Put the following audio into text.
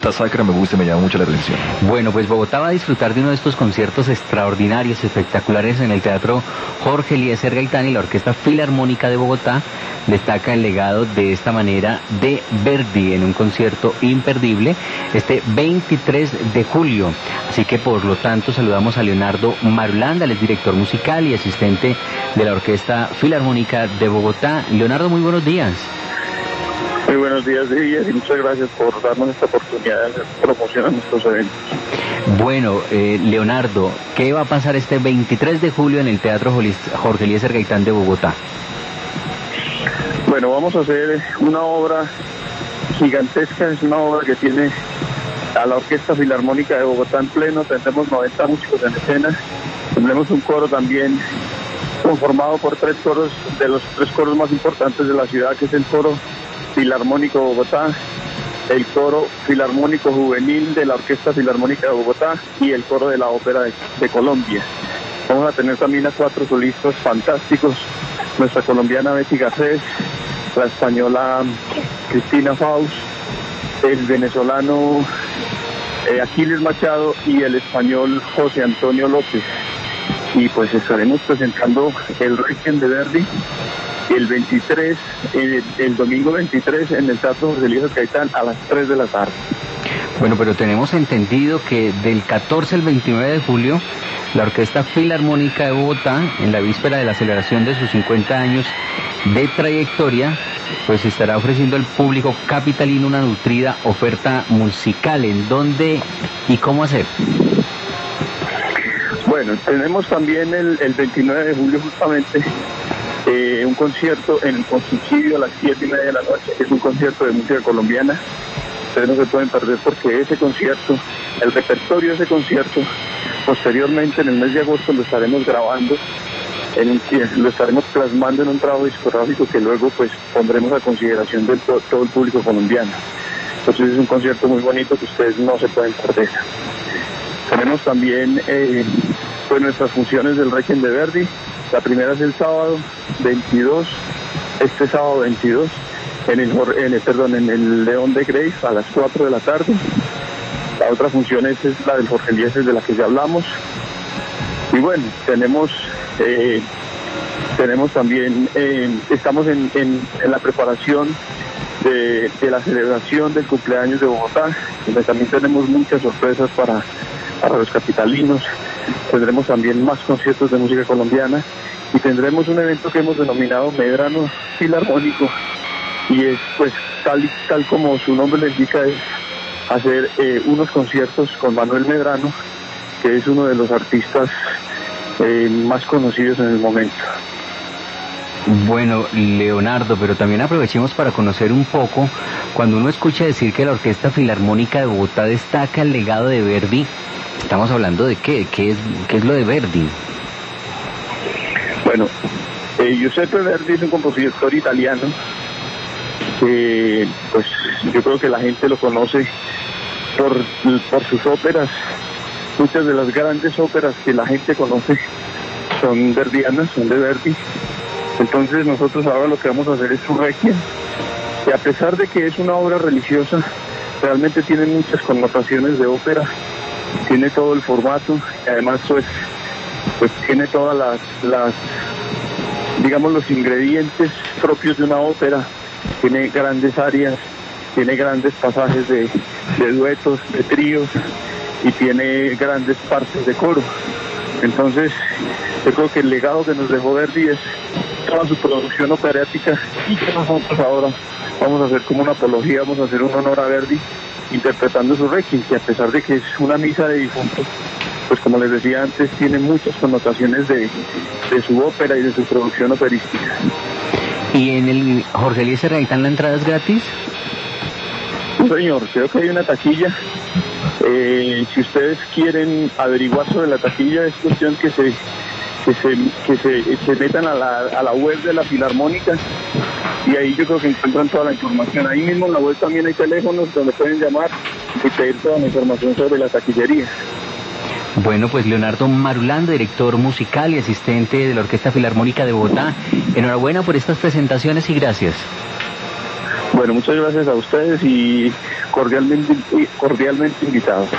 La sacra me gusta y me llama mucho la atención. Bueno, pues Bogotá va a disfrutar de uno de estos conciertos extraordinarios, espectaculares en el Teatro Jorge Eliezer Gaitán, y la Orquesta Filarmónica de Bogotá destaca el legado de esta manera de Verdi en un concierto imperdible este 23 de julio. Así que por lo tanto saludamos a Leonardo Marulanda, él es director musical y asistente de la Orquesta Filarmónica de Bogotá. Leonardo, muy buenos días. Muy buenos días, Díaz, y muchas gracias por darnos esta oportunidad de promocionar nuestros eventos. Bueno, Leonardo, ¿qué va a pasar este 23 de julio en el Teatro Jorge Eliezer Gaitán de Bogotá? Bueno, vamos a hacer una obra gigantesca, es una obra que tiene a la Orquesta Filarmónica de Bogotá en pleno, tendremos 90 músicos en escena, tendremos un coro también conformado por 3 coros, de los 3 coros más importantes de la ciudad, que es el Coro Filarmónico de Bogotá, el Coro Filarmónico Juvenil de la Orquesta Filarmónica de Bogotá y el Coro de la Ópera de Colombia. Vamos a tener también a 4 solistas fantásticos, nuestra colombiana Betty Garcés, la española Cristina Faust, el venezolano Aquiles Machado y el español José Antonio López. Y pues estaremos presentando el Requiem de Verdi el 23, el domingo 23 en el Teatro Jorge Eliezer Gaitán a las 3 de la tarde. Bueno, pero tenemos entendido que del 14 al 29 de julio la Orquesta Filarmónica de Bogotá, en la víspera de la celebración de sus 50 años de trayectoria, pues estará ofreciendo al público capitalino una nutrida oferta musical. ¿En dónde y cómo hacer? Bueno, tenemos también el 29 de julio justamente un concierto en el Subsidio a las 7:30 de la noche, es un concierto de música colombiana. Ustedes no se pueden perder porque ese concierto, el repertorio de ese concierto, posteriormente en el mes de agosto lo estaremos grabando, lo estaremos plasmando en un trabajo discográfico que luego pues pondremos a consideración de todo el público colombiano. Entonces es un concierto muy bonito que ustedes no se pueden perder. Tenemos también pues nuestras funciones del Requiem de Verdi. La primera es el sábado 22, este sábado 22, en el León de Grace a las 4 de la tarde. La otra función es la del Jorge Eliezer, de la que ya hablamos. Y bueno, tenemos también, estamos en la preparación de la celebración del cumpleaños de Bogotá, donde también tenemos muchas sorpresas para los capitalinos. Tendremos también más conciertos de música colombiana y tendremos un evento que hemos denominado Medrano Filarmónico, y es pues tal como su nombre le indica, es hacer unos conciertos con Manuel Medrano, que es uno de los artistas más conocidos en el momento. Bueno, Leonardo, pero también aprovechemos para conocer un poco, cuando uno escucha decir que la Orquesta Filarmónica de Bogotá destaca el legado de Verdi, ¿estamos hablando de qué? ¿Qué es lo de Verdi? Bueno, Giuseppe Verdi es un compositor italiano que pues yo creo que la gente lo conoce por sus óperas. Muchas de las grandes óperas que la gente conoce son verdianas, son de Verdi. Entonces nosotros ahora lo que vamos a hacer es su Requiem, que a pesar de que es una obra religiosa, realmente tiene muchas connotaciones de ópera, tiene todo el formato, y además pues tiene todas las digamos los ingredientes propios de una ópera, tiene grandes áreas, tiene grandes pasajes de duetos, de tríos, y tiene grandes partes de coro. Entonces yo creo que el legado que nos dejó Verdi es toda su producción operática, y que nosotros ahora vamos a hacer como una apología, vamos a hacer un honor a Verdi interpretando su Requiem, que a pesar de que es una misa de difuntos, pues como les decía antes, tiene muchas connotaciones de su ópera y de su producción operística. ¿Y en el Jorge Eliezer Gaitán la entrada es gratis? Sí, señor, creo que hay una taquilla. Si ustedes quieren averiguar sobre la taquilla, es cuestión que se metan a la web de la Filarmónica, y ahí yo creo que encuentran toda la información. Ahí mismo en la web también hay teléfonos donde pueden llamar y pedir toda la información sobre la taquillería. Bueno, pues Leonardo Marulanda, director musical y asistente de la Orquesta Filarmónica de Bogotá, enhorabuena por estas presentaciones y gracias. Bueno, muchas gracias a ustedes y cordialmente invitados.